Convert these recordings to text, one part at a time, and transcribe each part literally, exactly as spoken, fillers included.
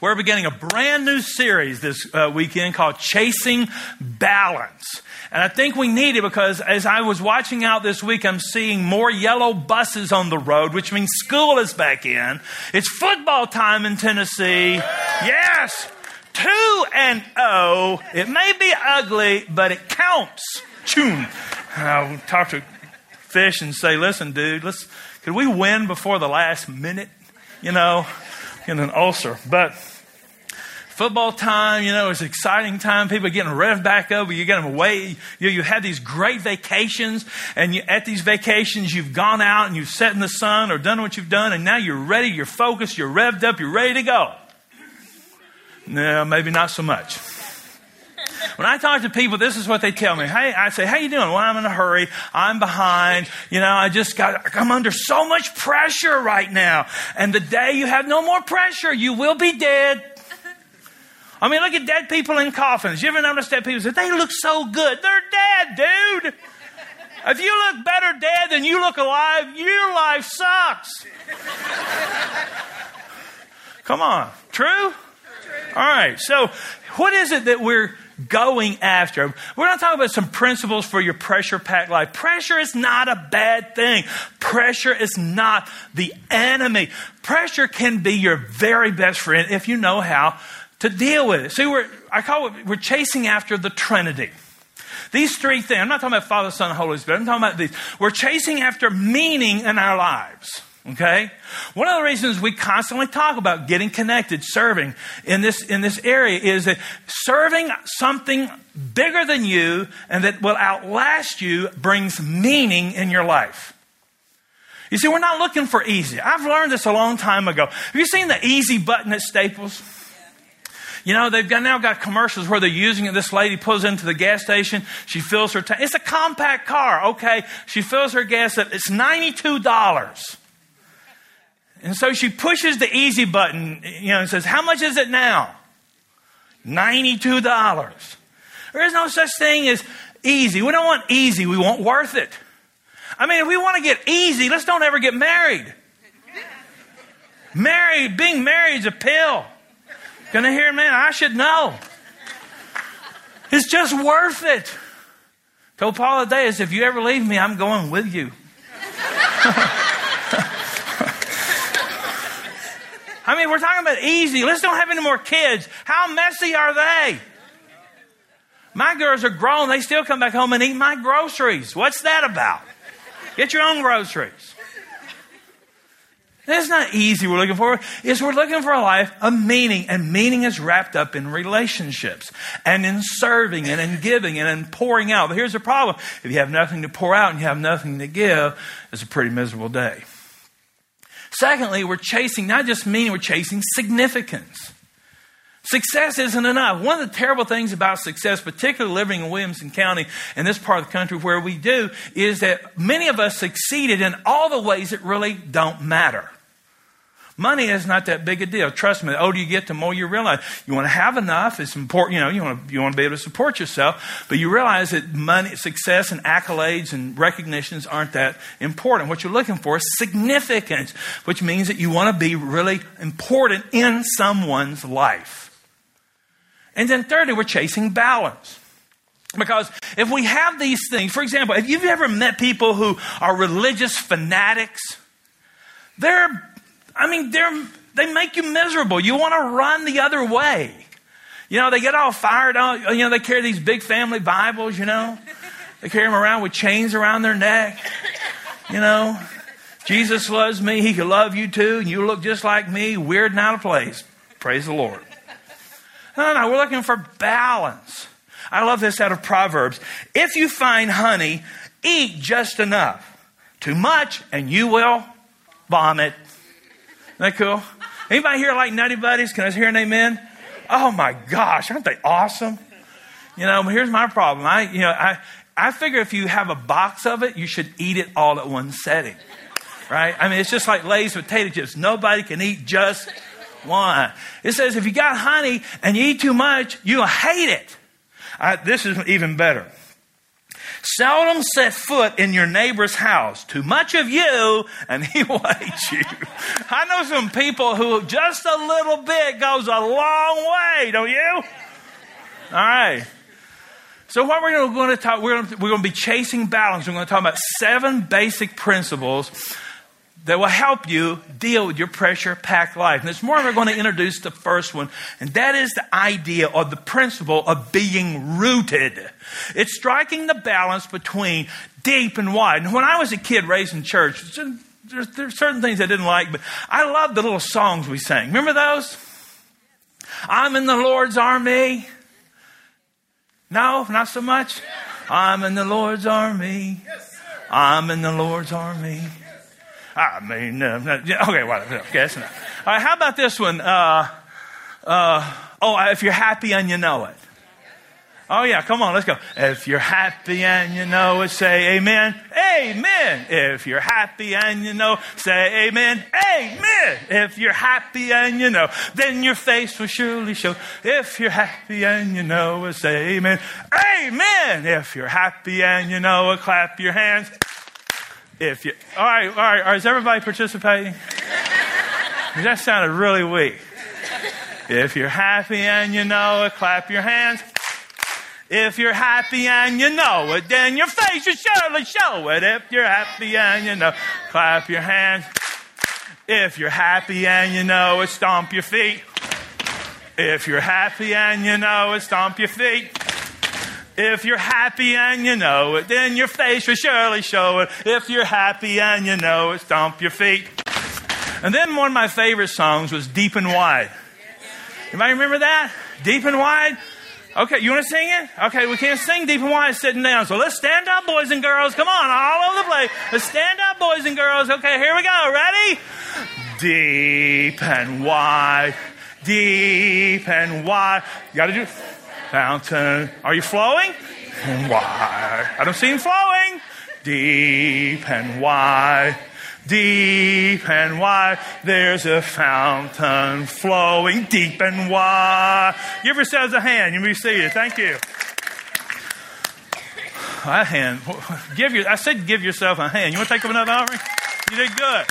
We're beginning a brand new series this uh, weekend called Chasing Balance. And I think we need it because as I was watching out this week, I'm seeing more yellow buses on the road, which means school is back in. It's football time in Tennessee. Yes, two and oh. It may be ugly, but it counts. Choom. I'll talk to Fish and say, listen, dude, let's, could we win before the last minute? You know, in an ulcer. But football time, you know, it's an exciting time. People are getting revved back up. You get them away. You, you have these great vacations. And you, at these vacations, you've gone out and you've sat in the sun or done what you've done. And now you're ready. You're focused. You're revved up. You're ready to go. No, maybe not so much. When I talk to people, this is what they tell me. Hey, I say, how you doing? Well, I'm in a hurry. I'm behind. You know, I just got, I'm under so much pressure right now. And the day you have no more pressure, you will be dead. I mean, look at dead people in coffins. You ever notice dead people say, they look so good. They're dead, dude. If you look better dead than you look alive, your life sucks. Come on. True? True? All right. So what is it that we're going after? We're not talking about some principles for your pressure-packed life. Pressure is not a bad thing. Pressure is not the enemy. Pressure can be your very best friend if you know how to deal with it. See, we're, I call it, we're chasing after the Trinity. These three things, I'm not talking about Father, Son, and Holy Spirit. I'm talking about these. We're chasing after meaning in our lives. Okay? One of the reasons we constantly talk about getting connected, serving in this, in this area is that serving something bigger than you and that will outlast you brings meaning in your life. You see, we're not looking for easy. I've learned this a long time ago. Have you seen the easy button at Staples? You know, they've got, now got commercials where they're using it. This lady pulls into the gas station. She fills her tank. It's a compact car. Okay. She fills her gas up. It's ninety-two dollars. And so she pushes the easy button, you know, and says, how much is it now? ninety-two dollars. There is no such thing as easy. We don't want easy. We want worth it. I mean, if we want to get easy, let's don't ever get married. Married, being married is a pill. Gonna hear, man, I should know. It's just worth it. Told Paula Deus, if you ever leave me, I'm going with you. I mean, we're talking about easy. Let's don't have any more kids. How messy are they? My girls are grown. They still come back home and eat my groceries. What's that about? Get your own groceries. It's not easy we're looking for. It's we're looking for a life of meaning. And meaning is wrapped up in relationships and in serving and in giving and in pouring out. But here's the problem. If you have nothing to pour out and you have nothing to give, it's a pretty miserable day. Secondly, we're chasing not just meaning, we're chasing significance. Success isn't enough. One of the terrible things about success, particularly living in Williamson County and this part of the country where we do, is that many of us succeeded in all the ways that really don't matter. Money is not that big a deal. Trust me, the older you get, the more you realize you want to have enough. It's important, you know, you want to, you want to be able to support yourself, but you realize that money, success and accolades and recognitions aren't that important. What you're looking for is significance, which means that you want to be really important in someone's life. And then thirdly, we're chasing balance. Because if we have these things, for example, if you've ever met people who are religious fanatics, they're I mean, they're, they make you miserable. You want to run the other way. You know, they get all fired up. You know, they carry these big family Bibles, you know. They carry them around with chains around their neck. You know, Jesus loves me. He can love you too. And you look just like me, weird and out of place. Praise the Lord. No, no, we're looking for balance. I love this out of Proverbs. If you find honey, eat just enough. Too much, and you will vomit. Isn't that cool? Anybody here like Nutty Buddies? Can I hear an amen? Oh my gosh, aren't they awesome? You know, here's my problem. I, you know, I, I figure if you have a box of it, you should eat it all at one setting, right? I mean, it's just like Lay's potato chips. Nobody can eat just one. It says if you got honey and you eat too much, you'll hate it. Uh, this is even better. Seldom set foot in your neighbor's house. Too much of you, and he will hate you. I know some people who just a little bit goes a long way, don't you? All right. So what we're going to talk, we're going to, we're going to be chasing balance. We're going to talk about seven basic principles that will help you deal with your pressure-packed life. And this morning we're going to introduce the first one, and that is the idea or the principle of being rooted. It's striking the balance between deep and wide. And when I was a kid raised in church, there's, there's certain things I didn't like, but I loved the little songs we sang. Remember those? I'm in the Lord's army. No, not so much. I'm in the Lord's army. I'm in the Lord's army. I mean, uh, okay, well, okay, that's enough. All right, how about this one? Uh, uh, oh, if you're happy and you know it. Oh, yeah, come on, let's go. If you're happy and you know it, say amen. Amen. If you're happy and you know, say amen. Amen. If you're happy and you know, then your face will surely show. If you're happy and you know it, say amen. Amen. If you're happy and you know it, clap your hands. If you, all right, all right, all right, is everybody participating? That sounded really weak. If you're happy and you know it, clap your hands. If you're happy and you know it, then your face will surely show it. If you're happy and you know, clap your hands. If you're happy and you know it, stomp your feet. If you're happy and you know it, stomp your feet. If you're happy and you know it, then your face will surely show it. If you're happy and you know it, stomp your feet. And then one of my favorite songs was Deep and Wide. Anybody remember that? Deep and Wide? Okay, you want to sing it? Okay, we can't sing Deep and Wide sitting down. So let's stand up, boys and girls. Come on, all over the place. Let's stand up, boys and girls. Okay, here we go. Ready? Deep and wide, deep and wide. You got to do fountain. Are you flowing? And wide. I don't see him flowing. Deep and wide. Deep and wide, there's a fountain flowing deep and wide. Give yourselves a hand. You may be seated. Thank you. That hand. Give your. I said give yourself a hand. You want to take up another offering? You did good.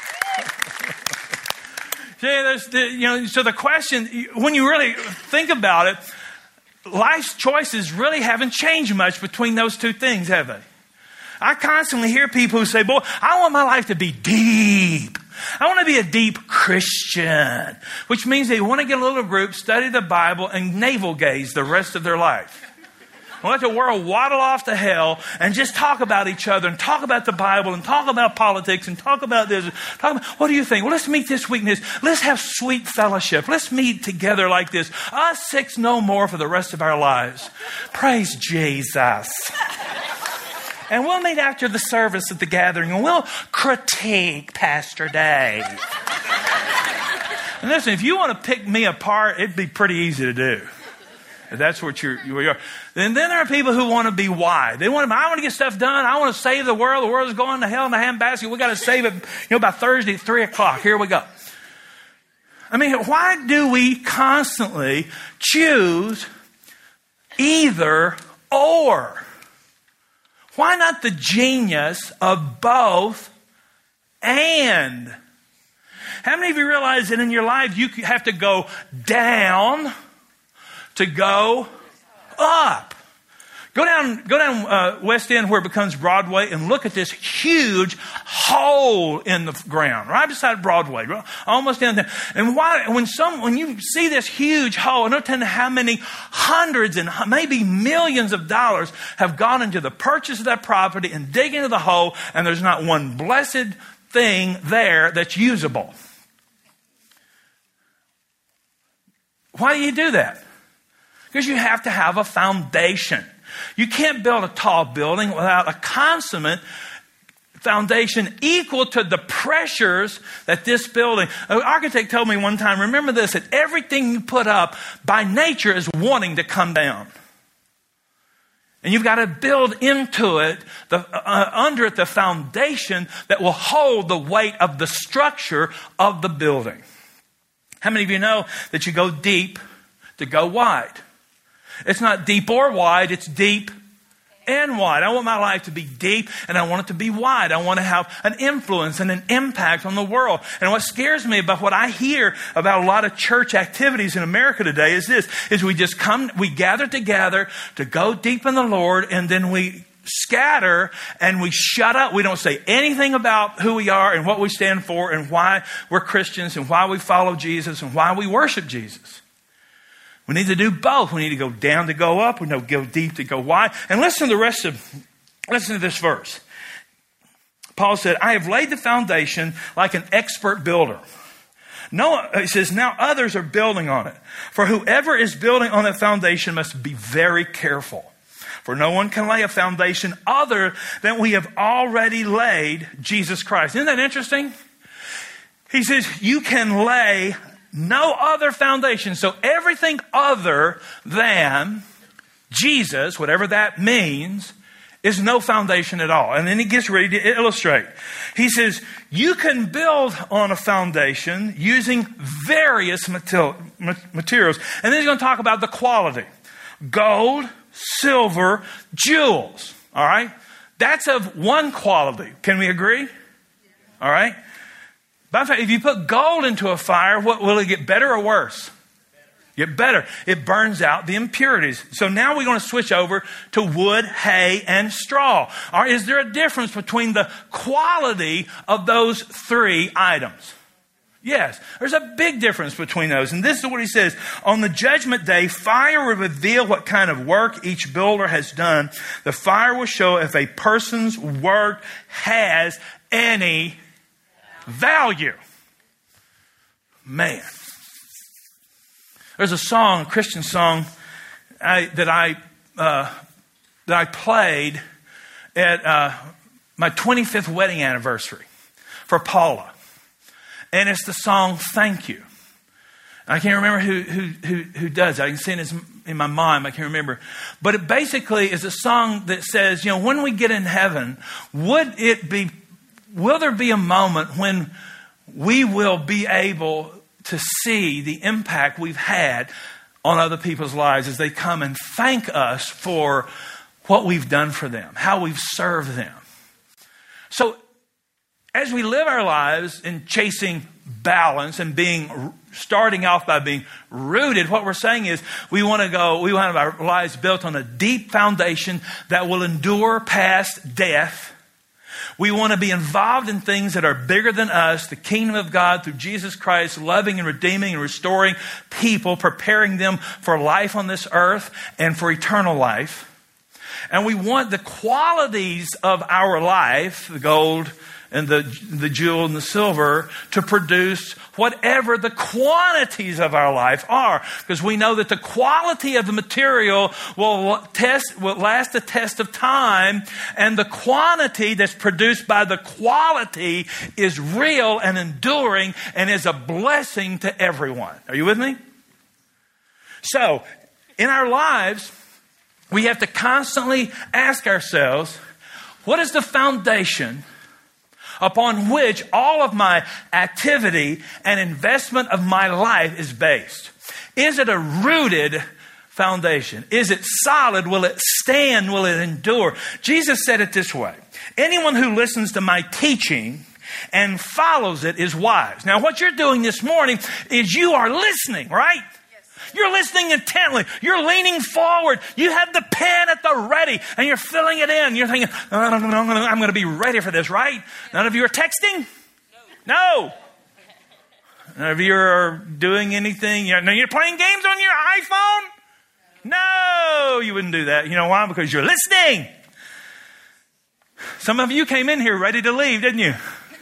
See, there's the, you know. So the question, when you really think about it, life's choices really haven't changed much between those two things, have they? I constantly hear people who say, boy, I want my life to be deep. I want to be a deep Christian, which means they want to get a little group, study the Bible, and navel gaze the rest of their life. And let the world waddle off to hell and just talk about each other and talk about the Bible and talk about politics and talk about this. Talk about, what do you think? Well, let's meet this week. Let's have sweet fellowship. Let's meet together like this. Us six no more for the rest of our lives. Praise Jesus. And we'll meet after the service at the gathering and we'll critique Pastor Dave. And listen, if you want to pick me apart, it'd be pretty easy to do. If that's what you're, you are. And then there are people who want to be wide. They want to, I want to get stuff done. I want to save the world. The world is going to hell in a handbasket. We got to save it, you know, by Thursday at three o'clock. Here we go. I mean, why do we constantly choose either or? Why not the genius of both and? How many of you realize that in your life you have to go down to go up? Go down, go down uh, West End where it becomes Broadway and look at this huge hole in the ground right beside Broadway, almost down there. And why, when some, when you see this huge hole, I don't tell you how many hundreds and maybe millions of dollars have gone into the purchase of that property and dig into the hole, and there's not one blessed thing there that's usable. Why do you do that? Because you have to have a foundation. You can't build a tall building without a consummate foundation equal to the pressures that this building. An architect told me one time, remember this, that everything you put up by nature is wanting to come down. And you've got to build into it, the, uh, under it, the foundation that will hold the weight of the structure of the building. How many of you know that you go deep to go wide? It's not deep or wide, it's deep and wide. I want my life to be deep, and I want it to be wide. I want to have an influence and an impact on the world. And what scares me about what I hear about a lot of church activities in America today is this, is we just come, we gather together to go deep in the Lord, and then we scatter and we shut up. We don't say anything about who we are and what we stand for and why we're Christians and why we follow Jesus and why we worship Jesus. We need to do both. We need to go down to go up. We need to go deep to go wide. And listen to the rest of, listen to this verse. Paul said, I have laid the foundation like an expert builder. No, it says, now others are building on it. For whoever is building on that foundation must be very careful. For no one can lay a foundation other than we have already laid, Jesus Christ. Isn't that interesting? He says you can lay no other foundation. So everything other than Jesus, whatever that means, is no foundation at all. And then he gets ready to illustrate. He says you can build on a foundation using various materials. And then he's going to talk about the quality. Gold, silver, jewels. All right? That's of one quality. Can we agree? All right? By the way, if you put gold into a fire, what will it get, better or worse? Get better. It burns out the impurities. So now we're going to switch over to wood, hay, and straw. All right, is there a difference between the quality of those three items? Yes, there's a big difference between those. And this is what he says. On the judgment day, fire will reveal what kind of work each builder has done. The fire will show if a person's work has any value. Man. There's a song, a Christian song, I, that I uh, that I played at uh, my twenty-fifth wedding anniversary for Paula. And it's the song, Thank You. I can't remember who who who, who does it. I can see it in my mind. I can't remember. But it basically is a song that says, you know, when we get in heaven, would it be, will there be a moment when we will be able to see the impact we've had on other people's lives as they come and thank us for what we've done for them, how we've served them. So as we live our lives in chasing balance and being starting off by being rooted, what we're saying is we want to go, we want our lives built on a deep foundation that will endure past death. We want to be involved in things that are bigger than us, the kingdom of God through Jesus Christ, loving and redeeming and restoring people, preparing them for life on this earth and for eternal life. And we want the qualities of our life, the gold and the, the jewel and the silver, to produce whatever the quantities of our life are. Because we know that the quality of the material will test, will last the test of time, and the quantity that's produced by the quality is real and enduring and is a blessing to everyone. Are you with me? So, in our lives, we have to constantly ask ourselves, what is the foundation upon which all of my activity and investment of my life is based? Is it a rooted foundation? Is it solid? Will it stand? Will it endure? Jesus said it this way. Anyone who listens to my teaching and follows it is wise. Now, what you're doing this morning is you are listening, right? You're listening intently. You're leaning forward. You have the pen at the ready and you're filling it in. You're thinking, oh, no, no, no, no, I'm going to be ready for this, right? None of you are texting? No. None of you are doing anything. You're, you're playing games on your iPhone? No, you wouldn't do that. You know why? Because you're listening. Some of you came in here ready to leave, didn't you?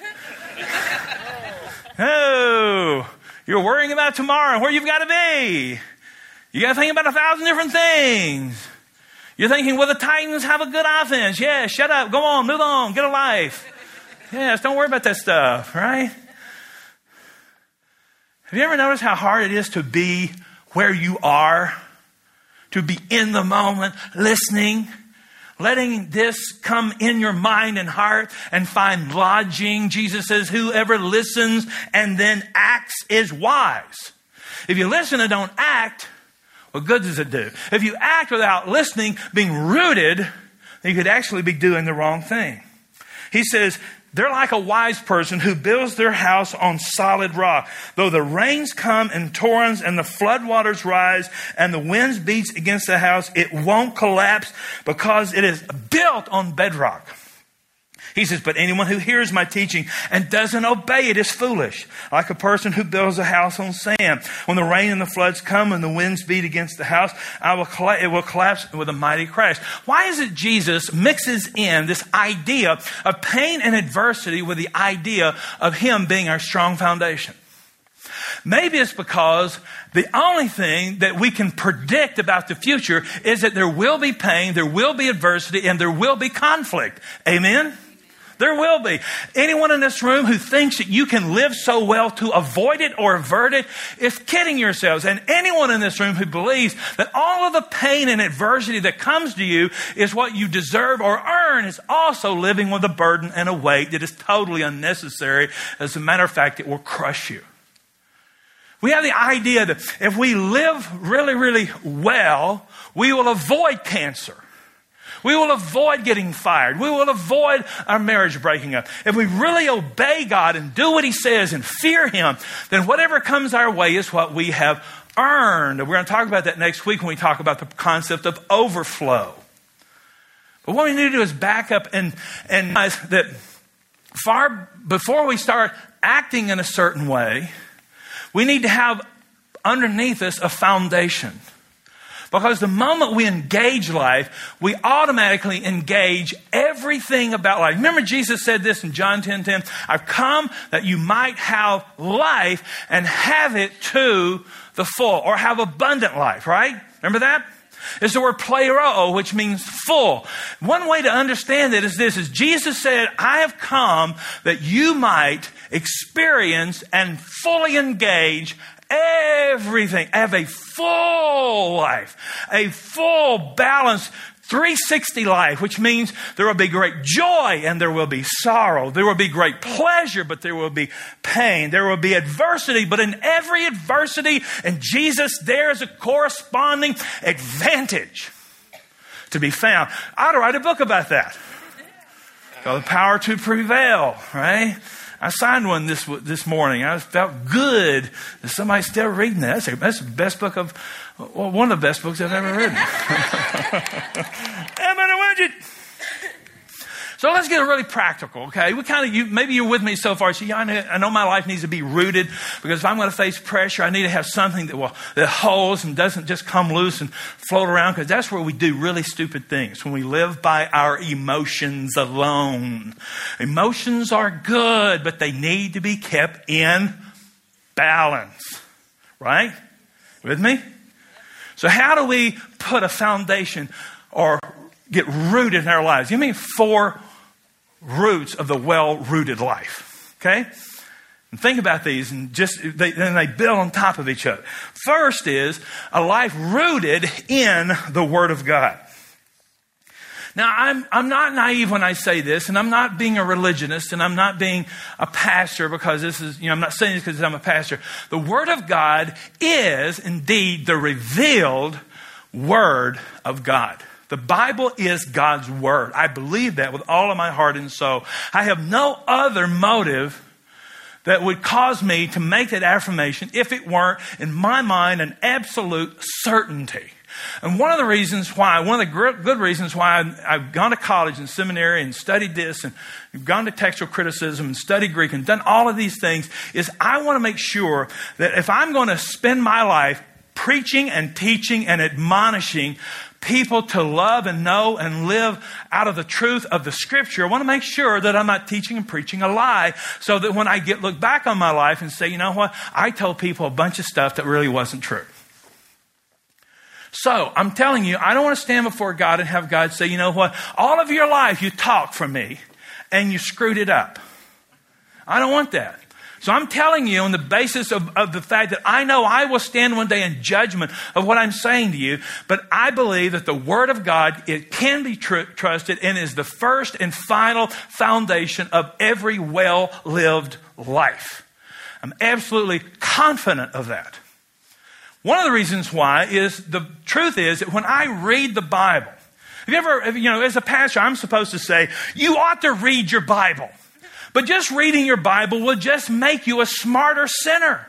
Oh. You're worrying about tomorrow and where you've got to be. You got to think about a thousand different things. You're thinking, well, the Titans have a good offense. Yeah, shut up. Go on. Move on. Get a life. Yes, don't worry about that stuff, right? Have you ever noticed how hard it is to be where you are? To be in the moment, listening, letting this come in your mind and heart and find lodging. Jesus says, whoever listens and then acts is wise. If you listen and don't act, what good does it do? If you act without listening, being rooted, You could actually be doing the wrong thing. He says, they're like a wise person who builds their house on solid rock. Though the rains come in torrents and the floodwaters rise and the winds beats against the house, it won't collapse because it is built on bedrock. He says, but anyone who hears my teaching and doesn't obey it is foolish, like a person who builds a house on sand. When the rain and the floods come and the winds beat against the house, I will colla- it will collapse with a mighty crash. Why is it Jesus mixes in this idea of pain and adversity with the idea of Him being our strong foundation? Maybe it's because the only thing that we can predict about the future is that there will be pain, there will be adversity, and there will be conflict. Amen? There will be. Anyone in this room who thinks that you can live so well to avoid it or avert it is kidding yourselves. And anyone in this room who believes that all of the pain and adversity that comes to you is what you deserve or earn is also living with a burden and a weight that is totally unnecessary. As a matter of fact, it will crush you. We have the idea that if we live really, really well, we will avoid cancer. We will avoid getting fired. We will avoid our marriage breaking up. If we really obey God and do what He says and fear Him, then whatever comes our way is what we have earned. We're going to talk about that next week when we talk about the concept of overflow. But what we need to do is back up and, and realize that far before we start acting in a certain way, we need to have underneath us a foundation. Because the moment we engage life, we automatically engage everything about life. Remember Jesus said this in John ten ten, I've come that you might have life and have it to the full, or have abundant life, right? Remember that? It's the word pleroo, which means full. One way to understand it is this, is Jesus said, I have come that you might experience and fully engage everything. Have a full life, a full, balanced, three sixty life, which means there will be great joy and there will be sorrow. There will be great pleasure, but there will be pain. There will be adversity, but in every adversity, in Jesus, there is a corresponding advantage to be found. I ought to write a book about that. Called The Power to Prevail, right? I signed one this this morning. I felt good that somebody's still reading that. That's, a, that's the best book of, well, one of the best books I've ever written. Amen, would you? So let's get really practical, okay? We kind of, you, maybe you're with me so far. So yeah, I know, I know my life needs to be rooted, because if I'm going to face pressure, I need to have something that will that holds and doesn't just come loose and float around, because that's where we do really stupid things, when we live by our emotions alone. Emotions are good, but they need to be kept in balance, right? With me? So how do we put a foundation or get rooted in our lives? Give me four roots of the well-rooted life. Okay? And think about these, and just they, then they build on top of each other. First is a life rooted in the Word of God. Now, I'm I'm not naive when I say this, and I'm not being a religionist, and I'm not being a pastor, because this is, you know, I'm not saying this because I'm a pastor. The Word of God is indeed the revealed Word of God. The Bible is God's Word. I believe that with all of my heart and soul. I have no other motive that would cause me to make that affirmation if it weren't, in my mind, an absolute certainty. And one of the reasons why, one of the good reasons why I've gone to college and seminary and studied this and gone to textual criticism and studied Greek and done all of these things is I want to make sure that if I'm going to spend my life preaching and teaching and admonishing people to love and know and live out of the truth of the Scripture, I want to make sure that I'm not teaching and preaching a lie, so that when I get look back on my life and say, you know what, I told people a bunch of stuff that really wasn't true. So I'm telling you, I don't want to stand before God and have God say, you know what, all of your life you talked for me and you screwed it up. I don't want that. So I'm telling you on the basis of, of the fact that I know I will stand one day in judgment of what I'm saying to you, but I believe that the Word of God, it can be tr- trusted and is the first and final foundation of every well-lived life. I'm absolutely confident of that. One of the reasons why is the truth is that when I read the Bible, Have you ever, you know, as a pastor, I'm supposed to say, you ought to read your Bible. But just reading your Bible will just make you a smarter sinner.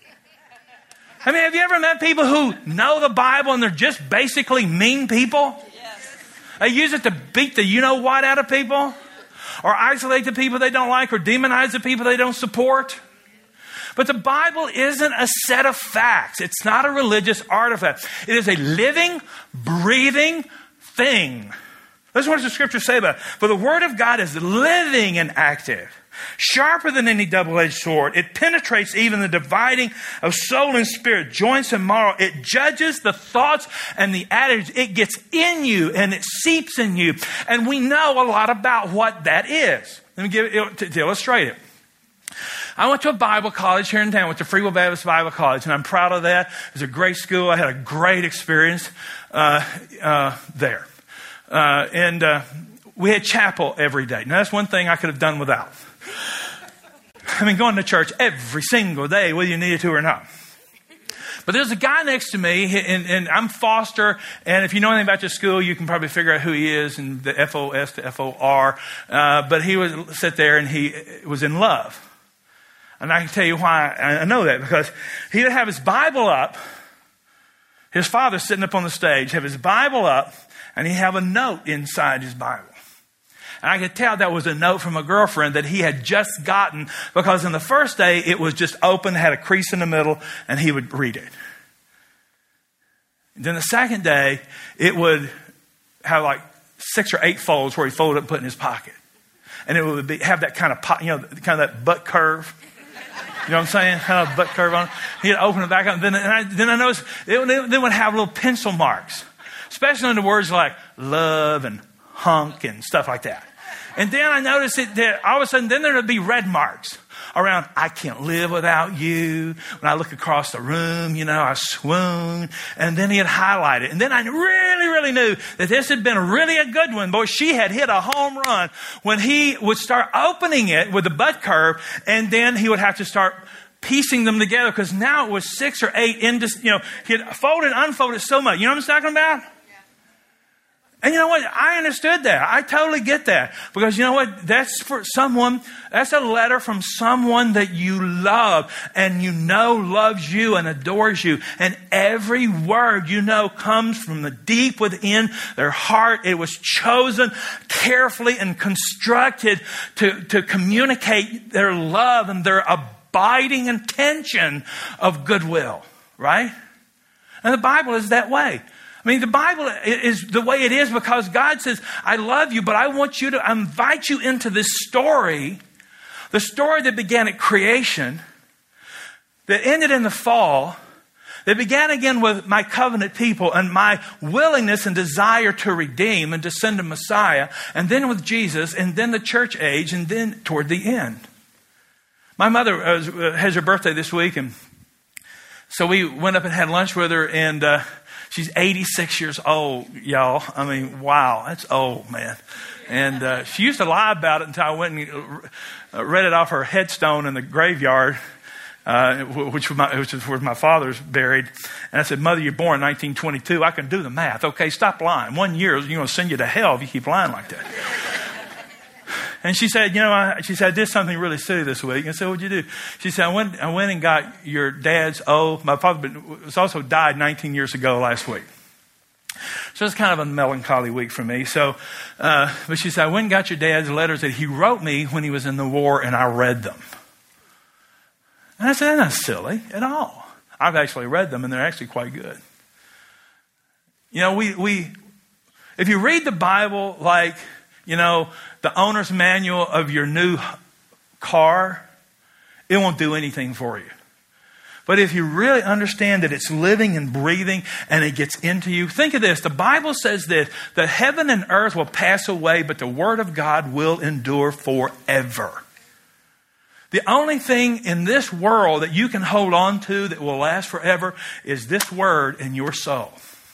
I mean, have you ever met people who know the Bible and they're just basically mean people? Yes. They use it to beat the you-know-what out of people, or isolate the people they don't like, or demonize the people they don't support. But the Bible isn't a set of facts. It's not a religious artifact. It is a living, breathing thing. Listen what does the scripture say about it. For the word of God is living and active, sharper than any double-edged sword. It penetrates even the dividing of soul and spirit, joints and marrow. It judges the thoughts and the attitudes. It gets in you and it seeps in you. And we know a lot about what that is. Let me give it to, to illustrate it. I went to a Bible college here in town, went to Free Will Baptist Bible College, and I'm proud of that. It was a great school. I had a great experience uh, uh, there. Uh, and uh, we had chapel every day. Now, that's one thing I could have done without. I mean, going to church every single day, whether you needed to or not. But there's a guy next to me, and, and I'm Foster, and if you know anything about your school, you can probably figure out who he is, and the F O S to F O R. Uh, but he would sit there, and he was in love. And I can tell you why I know that, because he would have his Bible up. His father sitting up on the stage, have his Bible up, and he'd have a note inside his Bible. And I could tell that was a note from a girlfriend that he had just gotten, because in the first day, it was just open, had a crease in the middle, and he would read it. And then the second day, it would have like six or eight folds where he folded it and put it in his pocket. And it would be, have that kind of, you know, kind of that butt curve. You know what I'm saying? Kind of butt curve on it. He'd open it back up. And then, and I, then I noticed it, it would have little pencil marks, especially on the words like love and hunk and stuff like that. And then I noticed it that all of a sudden, then there would be red marks around, I can't live without you. When I look across the room, you know, I swoon. And then he'd highlight it. And then I really, really knew that this had been really a good one. Boy, she had hit a home run when he would start opening it with the butt curve. And then he would have to start piecing them together, because now it was six or eight into, you know, he had folded and unfolded so much. You know what I'm talking about? And you know what? I understood that. I totally get that. Because you know what? That's for someone, that's a letter from someone that you love and you know loves you and adores you. And every word you know comes from the deep within their heart. It was chosen carefully and constructed to, to communicate their love and their abiding intention of goodwill. Right? And the Bible is that way. I mean, the Bible is the way it is because God says, I love you, but I want you to invite you into this story, the story that began at creation, that ended in the fall, that began again with my covenant people and my willingness and desire to redeem and to send a Messiah, and then with Jesus, and then the church age, and then toward the end. My mother has her birthday this week, and so we went up and had lunch with her, and uh, she's eighty-six years old, y'all. I mean, wow, that's old, man. And uh, she used to lie about it until I went and uh, read it off her headstone in the graveyard, uh, which, was my, which is where my father's buried. And I said, Mother, you're born in nineteen twenty-two. I can do the math. Okay, stop lying. One year is going to send you to hell if you keep lying like that. And she said, you know, I, she said, I did something really silly this week. And I said, what'd you do? She said, I went, I went and got your dad's oath. My father was also died nineteen years ago last week. So it's kind of a melancholy week for me. So, uh, but she said, I went and got your dad's letters that he wrote me when he was in the war, and I read them. And I said, that's not silly at all. I've actually read them, and they're actually quite good. You know, we, we, if you read the Bible like, you know, the owner's manual of your new car, it won't do anything for you. But if you really understand that it's living and breathing and it gets into you, think of this. The Bible says this, that heaven and earth will pass away, but the word of God will endure forever. The only thing in this world that you can hold on to that will last forever is this word in your soul.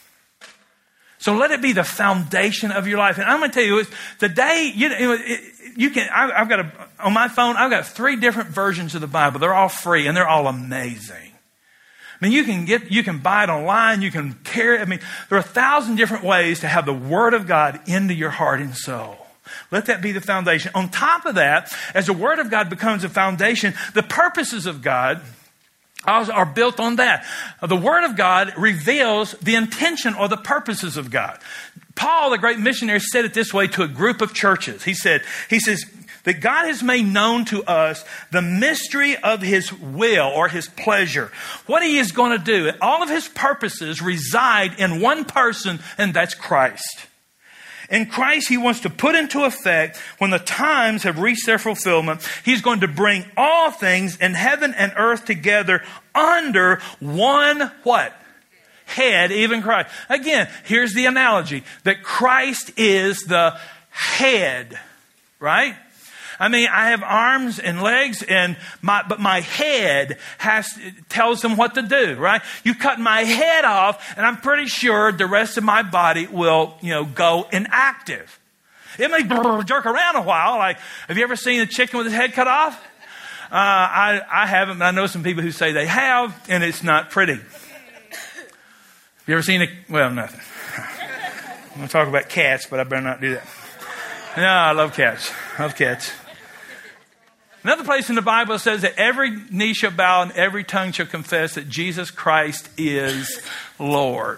So let it be the foundation of your life. And I'm going to tell you, today, you know, you can, I've got a, on my phone, I've got three different versions of the Bible. They're all free and they're all amazing. I mean, you can get, you can buy it online, you can carry it. I mean, there are a thousand different ways to have the Word of God into your heart and soul. Let that be the foundation. On top of that, as the Word of God becomes a foundation, the purposes of God are built on that. The Word of God reveals the intention or the purposes of God. Paul, the great missionary, said it this way to a group of churches. He said, he says, that God has made known to us the mystery of His will or His pleasure. What He is going to do. All of His purposes reside in one person, and that's Christ. In Christ, He wants to put into effect, when the times have reached their fulfillment, He's going to bring all things in heaven and earth together under one what? Head, even Christ. Again, here's the analogy, that Christ is the head, right? I mean, I have arms and legs, and my, but my head has, tells them what to do, right? You cut my head off, and I'm pretty sure the rest of my body will, you know, go inactive. It may jerk around a while. Like, have you ever seen a chicken with its head cut off? Uh, I, I haven't, but I know some people who say they have, and it's not pretty. Have you ever seen a, well, nothing. I'm going to talk about cats, but I better not do that. No, I love cats. I love cats. Another place in the Bible says that every knee shall bow and every tongue shall confess that Jesus Christ is Lord.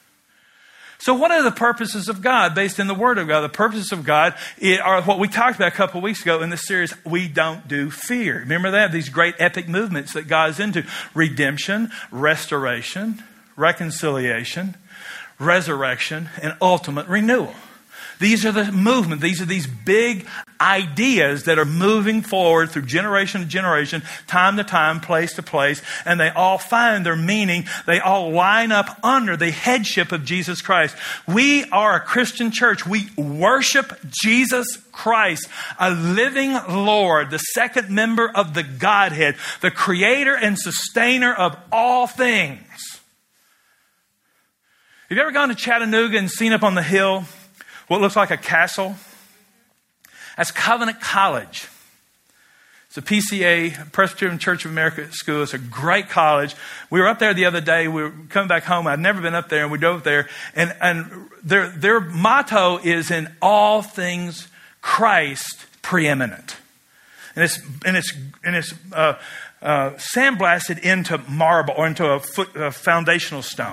So what are the purposes of God based in the Word of God? The purposes of God are what we talked about a couple of weeks ago in the series, We Don't Do Fear. Remember that? These great epic movements that God is into. Redemption, restoration, reconciliation, resurrection, and ultimate renewal. These are the movement. These are these big ideas that are moving forward through generation to generation, time to time, place to place, and they all find their meaning. They all line up under the headship of Jesus Christ. We are a Christian church. We worship Jesus Christ, a living Lord, the second member of the Godhead, the creator and sustainer of all things. Have you ever gone to Chattanooga and seen up on the hill what looks like a castle? That's Covenant College. It's a P C A, Presbyterian Church of America school. It's a great college. We were up there the other day. We were coming back home. I'd never been up there, and we drove there. And, and their, their motto is, in all things Christ preeminent. And it's, and it's, and it's uh, uh, sandblasted into marble or into a, foot, a foundational stone.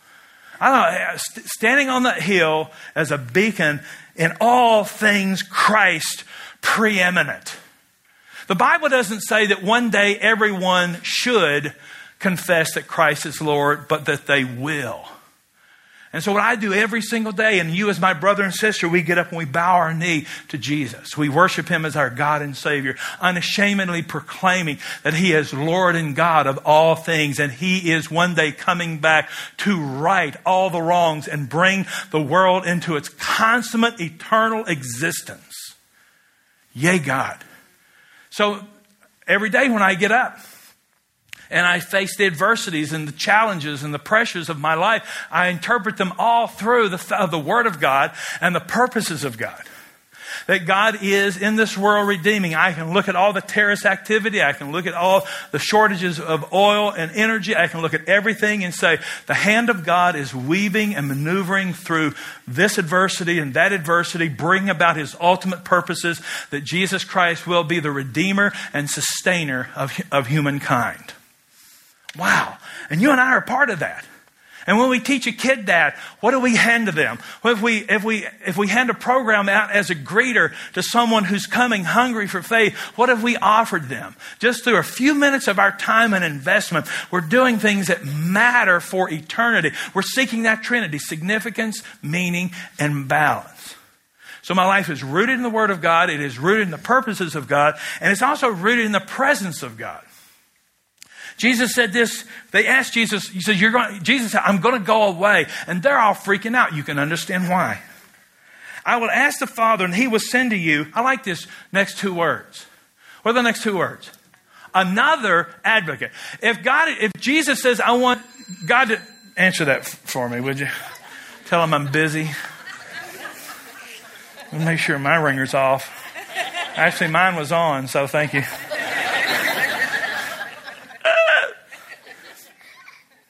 I don't know, standing on that hill as a beacon, in all things Christ preeminent. The Bible doesn't say that one day everyone should confess that Christ is Lord, but that they will. And so what I do every single day, and you as my brother and sister, we get up and we bow our knee to Jesus. We worship Him as our God and Savior, unashamedly proclaiming that He is Lord and God of all things, and He is one day coming back to right all the wrongs and bring the world into its consummate eternal existence. Yea, God. So every day when I get up, and I face the adversities and the challenges and the pressures of my life, I interpret them all through the, uh, the Word of God and the purposes of God. That God is in this world redeeming. I can look at all the terrorist activity. I can look at all the shortages of oil and energy. I can look at everything and say, the hand of God is weaving and maneuvering through this adversity and that adversity, bringing about His ultimate purposes, that Jesus Christ will be the Redeemer and Sustainer of, of humankind. Wow. And you and I are part of that. And when we teach a kid that, what do we hand to them? Well, if we, if we, if we hand a program out as a greeter to someone who's coming hungry for faith, what have we offered them? Just through a few minutes of our time and investment, we're doing things that matter for eternity. We're seeking that Trinity, significance, meaning, and balance. So my life is rooted in the Word of God. It is rooted in the purposes of God. And it's also rooted in the presence of God. Jesus said this, they asked Jesus, he said, You're going, Jesus said, I'm going to go away. And they're all freaking out. You can understand why. I will ask the Father and He will send to you. I like this next two words. What are the next two words? Another advocate. If God, if Jesus says, I want God to answer that for me, would you? Tell Him I'm busy. Make sure my ringer's off. Actually, mine was on, so thank you.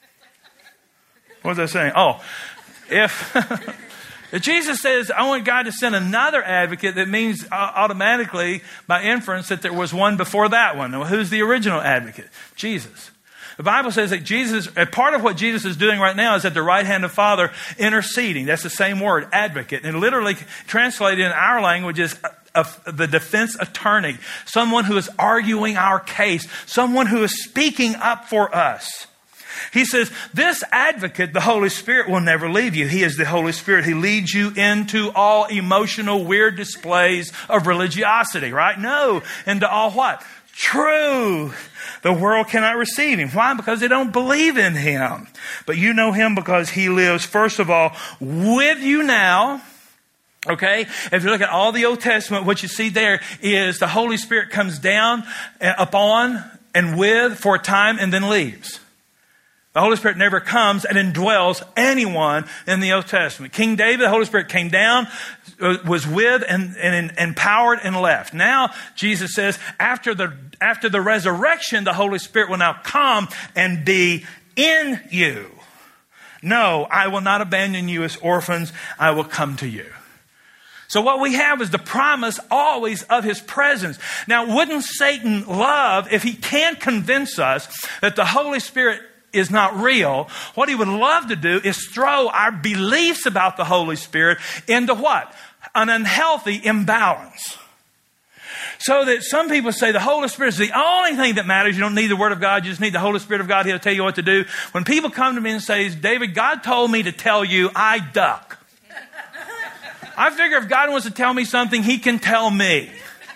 What was I saying? Oh, if, if Jesus says, I want God to send another advocate, that means automatically, by inference, that there was one before that one. Well, who's the original advocate? Jesus. The Bible says that Jesus, a part of what Jesus is doing right now is at the right hand of the Father interceding. That's the same word, advocate. And literally translated in our language is of the defense attorney, someone who is arguing our case, someone who is speaking up for us. He says, this advocate, the Holy Spirit, will never leave you. He is the Holy Spirit. He leads you into all emotional, weird displays of religiosity, right? No, into all what? Truth. The world cannot receive him. Why? Because they don't believe in him. But you know him because he lives, first of all, with you now. Okay, if you look at all the Old Testament, what you see there is the Holy Spirit comes down upon and with for a time and then leaves. The Holy Spirit never comes and indwells anyone in the Old Testament. King David, the Holy Spirit came down, was with and, and empowered and left. Now, Jesus says, after the, after the resurrection, the Holy Spirit will now come and be in you. No, I will not abandon you as orphans. I will come to you. So what we have is the promise always of his presence. Now, wouldn't Satan love if he can't convince us that the Holy Spirit is not real? What he would love to do is throw our beliefs about the Holy Spirit into what? An unhealthy imbalance. So that some people say the Holy Spirit is the only thing that matters. You don't need the Word of God. You just need the Holy Spirit of God. He'll tell you what to do. When people come to me and say, David, God told me to tell you, I duck. I figure if God wants to tell me something, he can tell me.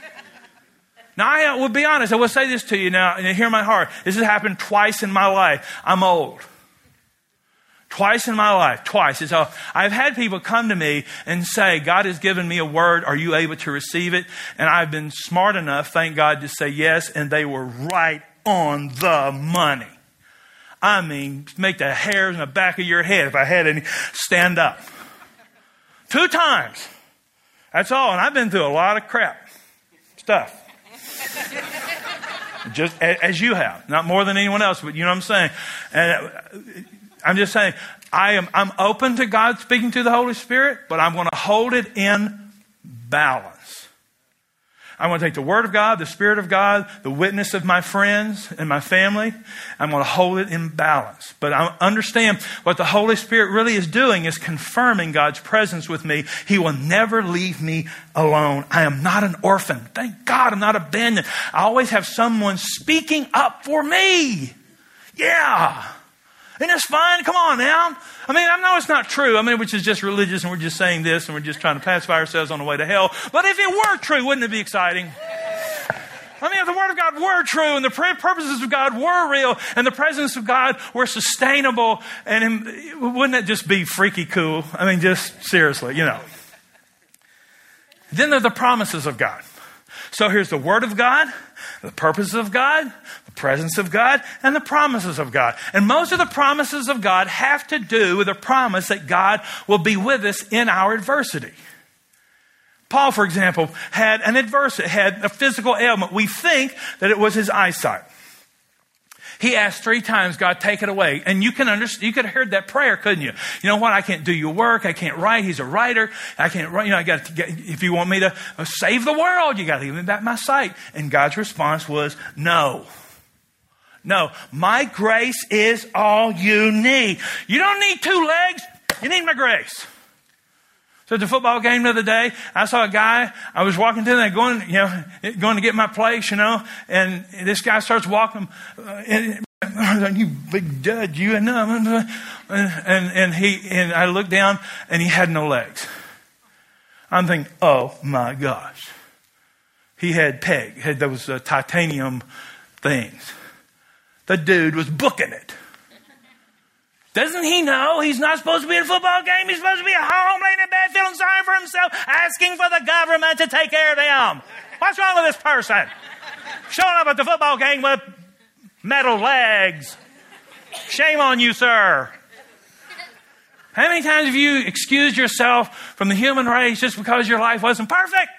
Now, I will be honest. I will say this to you now, and hear my heart. This has happened twice in my life. I'm old. Twice in my life. Twice. And so I've had people come to me and say, God has given me a word. Are you able to receive it? And I've been smart enough, thank God, to say yes. And they were right on the money. I mean, make the hairs in the back of your head, if I had any, stand up. Two times. That's all. And I've been through a lot of crap stuff. Just as you have. Not more than anyone else, but you know what I'm saying. And I'm just saying, I am, I'm open to God speaking to the Holy Spirit, but I'm going to hold it in balance. I'm going to take the Word of God, the Spirit of God, the witness of my friends and my family. I'm going to hold it in balance. But I understand what the Holy Spirit really is doing is confirming God's presence with me. He will never leave me alone. I am not an orphan. Thank God I'm not abandoned. I always have someone speaking up for me. Yeah. Isn't this fun? Come on now. I mean, I know it's not true. I mean, which is just religious and we're just saying this and we're just trying to pacify ourselves on the way to hell. But if it were true, wouldn't it be exciting? I mean, if the Word of God were true and the purposes of God were real and the presence of God were sustainable, and wouldn't it just be freaky cool? I mean, just seriously, you know. Then there are the promises of God. So here's the Word of God, the purposes of God, the presence of God, and the promises of God. And most of the promises of God have to do with a promise that God will be with us in our adversity. Paul, for example, had an adversity, had a physical ailment. We think that it was his eyesight. He asked three times, God, take it away. And you can understand, you could have heard that prayer, couldn't you? You know what? I can't do your work. I can't write. He's a writer. I can't write. You know, I got to get, if you want me to save the world, you got to give me back my sight. And God's response was, no. No. My grace is all you need. You don't need two legs. You need my grace. So at the football game the other day, I saw a guy, I was walking to them, going, you know, going to get my place, you know, and this guy starts walking, uh, and, and you big dud, you, and, and, and he, and I looked down and he had no legs. I'm thinking, oh my gosh. He had peg, had those uh, titanium things. The dude was booking it. Doesn't he know he's not supposed to be at a football game? He's supposed to be at home, laying in bed, feeling sorry for himself, asking for the government to take care of him. What's wrong with this person? Showing up at the football game with metal legs. Shame on you, sir. How many times have you excused yourself from the human race just because your life wasn't perfect?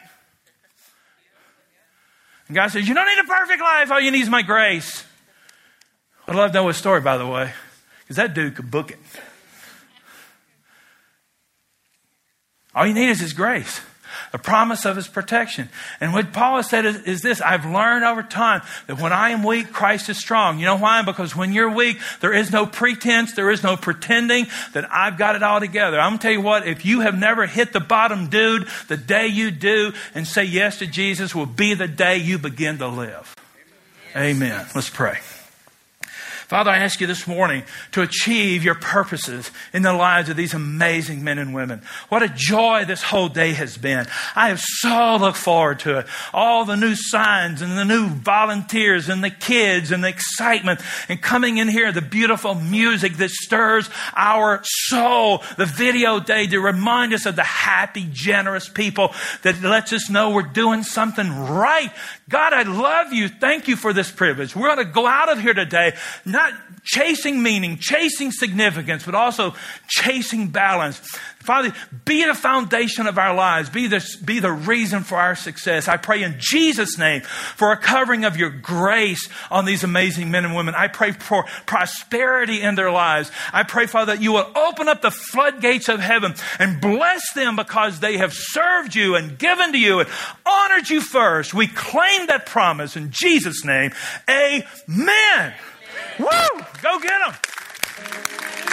And God says, you don't need a perfect life. All you need is my grace. I'd love to know his story, by the way. Because that dude could book it. All you need is His grace. The promise of His protection. And what Paul has said is, is this: I've learned over time that when I am weak, Christ is strong. You know why? Because when you're weak, there is no pretense, there is no pretending that I've got it all together. I'm going to tell you what, if you have never hit the bottom, dude, the day you do and say yes to Jesus will be the day you begin to live. Amen. Let's pray. Father, I ask you this morning to achieve your purposes in the lives of these amazing men and women. What a joy this whole day has been. I have so looked forward to it. All the new signs and the new volunteers and the kids and the excitement and coming in here, the beautiful music that stirs our soul. The video day to remind us of the happy, generous people that lets us know we're doing something right. God, I love you. Thank you for this privilege. We're going to go out of here today not chasing meaning, chasing significance, but also chasing balance. Father, be the foundation of our lives. Be the, be the reason for our success. I pray in Jesus' name for a covering of your grace on these amazing men and women. I pray for prosperity in their lives. I pray, Father, that you will open up the floodgates of heaven and bless them because they have served you and given to you and honored you first. We claim that promise in Jesus' name. Amen. Woo! Go get them.